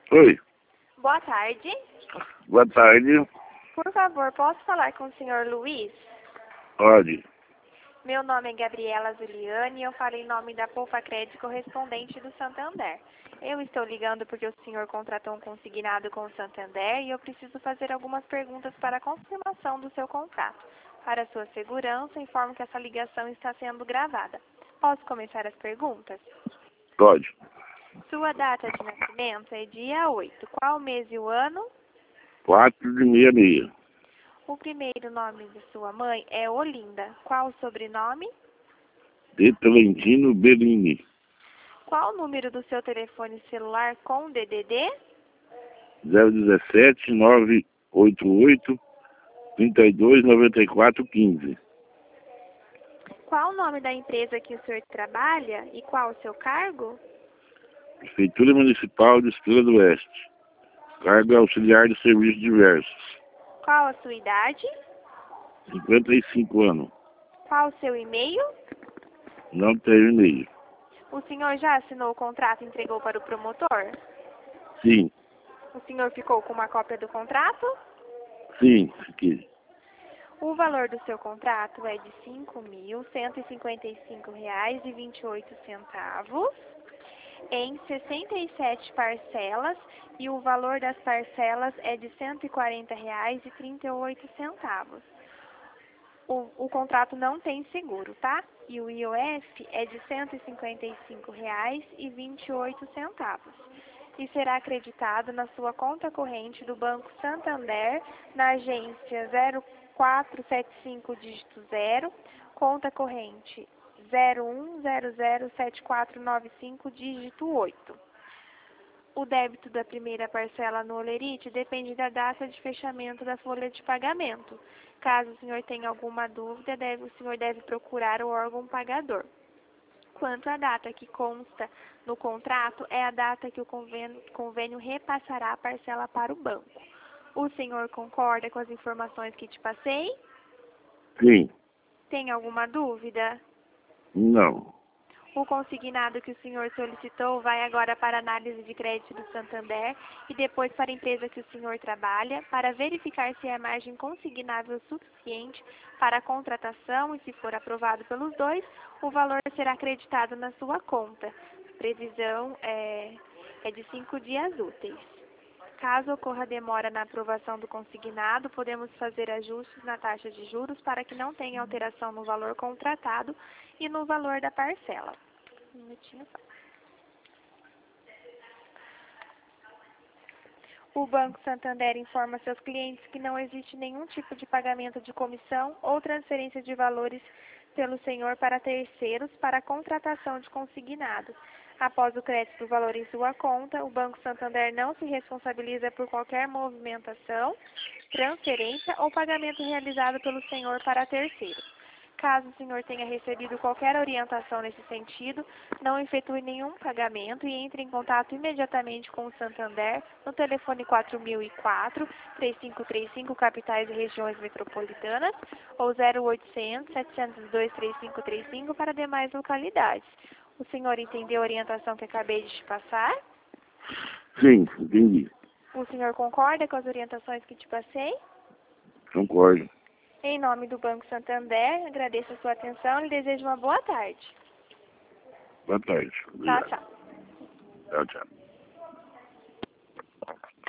Oi, Boa tarde. boa tarde. Por favor, posso falar com o senhor Luiz? Pode. Meu nome é Gabriela Zuliane e eu falo em nome da Poupa Crédito correspondente do Santander. Eu estou ligando porque o senhor contratou um consignado com o Santander e eu preciso fazer algumas perguntas para a confirmação do seu contrato. Para sua segurança, informo que essa ligação está sendo gravada. Posso começar as perguntas? Pode. Sua data de nascimento é dia 8. Qual o mês e o ano? 4 de 66. O primeiro nome de sua mãe é Olinda. Qual o sobrenome? De Tolentino Bellini. Qual o número do seu telefone celular com DDD? 017 988 32 94 15. Qual o nome da empresa que o senhor trabalha e qual o seu cargo? Prefeitura Municipal de Estrela do Oeste. Cargo auxiliar de serviços diversos. Qual a sua idade? 55 anos. Qual o seu e-mail? Não tenho e-mail. O senhor já assinou o contrato e entregou para o promotor? Sim, O senhor ficou com uma cópia do contrato? sim, fiquei. O valor do seu contrato é de R$ 5.155,28 em 67 parcelas e o valor das parcelas é de R$ 140,38. O contrato não tem seguro, tá? E o IOF é de R$ 155,28 e será acreditado na sua conta corrente do Banco Santander, na agência 0475 dígito 0, conta corrente 01007495 dígito 8. O débito da primeira parcela no Olerite depende da data de fechamento da folha de pagamento. Caso o senhor tenha alguma dúvida, o senhor deve procurar o órgão pagador. Quanto à data que consta no contrato, é a data que o convênio repassará a parcela para o banco. O senhor concorda com as informações que te passei? Sim. Tem alguma dúvida? Não. O consignado que o senhor solicitou vai agora para a análise de crédito do Santander e depois para a empresa que o senhor trabalha, para verificar se é margem consignável suficiente para a contratação e, se for aprovado pelos dois, o valor será acreditado na sua conta. Previsão é de 5 dias úteis. Caso ocorra demora na aprovação do consignado, podemos fazer ajustes na taxa de juros para que não tenha alteração no valor contratado e no valor da parcela. Um minutinho só. O Banco Santander informa seus clientes que não existe nenhum tipo de pagamento de comissão ou transferência de valores pelo senhor para terceiros para a contratação de consignado. Após o crédito do valor em sua conta, o Banco Santander não se responsabiliza por qualquer movimentação, transferência ou pagamento realizado pelo senhor para terceiros. Caso o senhor tenha recebido qualquer orientação nesse sentido, não efetue nenhum pagamento e entre em contato imediatamente com o Santander no telefone 4004-3535, capitais e regiões metropolitanas, ou 0800-702-3535 para demais localidades. O senhor entendeu a orientação que acabei de te passar? Sim, entendi. O senhor concorda com as orientações que te passei? Concordo. Em nome do Banco Santander, agradeço a sua atenção e desejo uma boa tarde. Boa tarde. Tchau, Obrigado. tchau. Tchau, tchau.